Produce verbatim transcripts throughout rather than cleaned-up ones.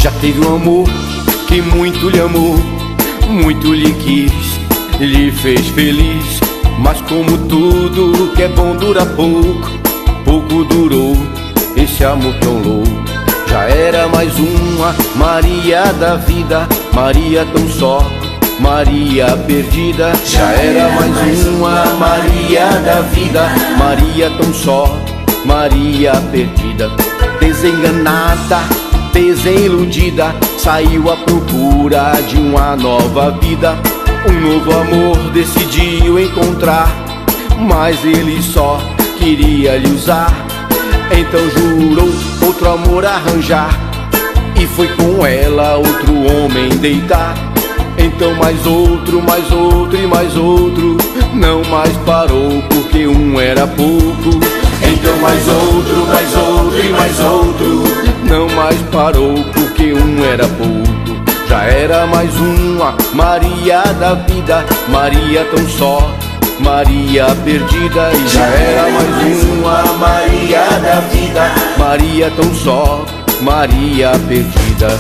Já teve um amor que muito lhe amou, muito lhe quis, lhe fez feliz. Mas como tudo que é bom dura pouco, pouco durou esse amor tão louco. Já era mais uma Maria da vida, Maria tão só, Maria perdida. Já era mais uma Maria da vida, Maria tão só, Maria perdida. Desenganada, desiludida, saiu à procura de uma nova vida. Um novo amor decidiu encontrar, mas ele só queria lhe usar. Então jurou outro amor arranjar, e foi com ela outro homem deitar. Então mais outro, mais outro e mais outro, não mais parou porque um era pouco. Então mais outro, mais outro e mais outro, não mais parou porque um era pouco. Já era mais uma Maria da vida, Maria tão só, Maria perdida. E já era mais uma Maria da vida, Maria tão só, Maria perdida.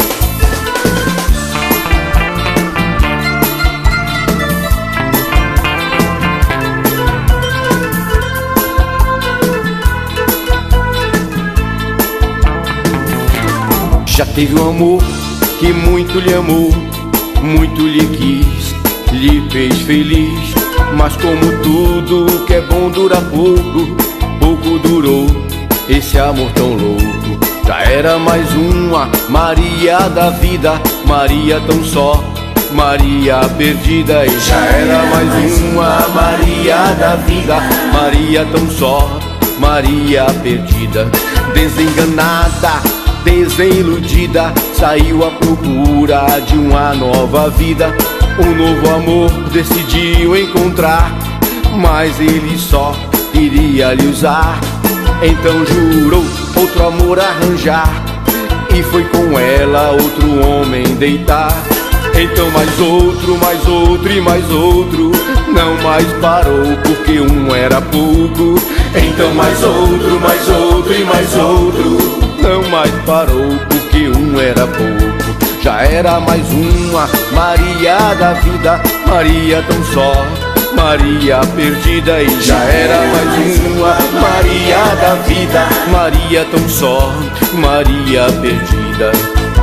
Já teve um amor que muito lhe amou, muito lhe quis, lhe fez feliz. Mas como tudo que é bom dura pouco, pouco durou esse amor tão louco. Já era mais uma Maria da vida, Maria tão só, Maria perdida. E já era mais uma Maria da vida, Maria tão só, Maria perdida. Desenganada, desiludida, saiu à procura de uma nova vida. Um novo amor decidiu encontrar, mas ele só queria lhe usar. Então jurou outro amor arranjar, e foi com ela outro homem deitar. Então mais outro, mais outro e mais outro, não mais parou porque um era pouco. Então mais outro, mais outro e mais outro, não mais parou porque um era pouco. Já era mais uma Maria da vida, Maria tão só, Maria perdida. E já era mais uma Maria da vida, Maria tão só, Maria perdida.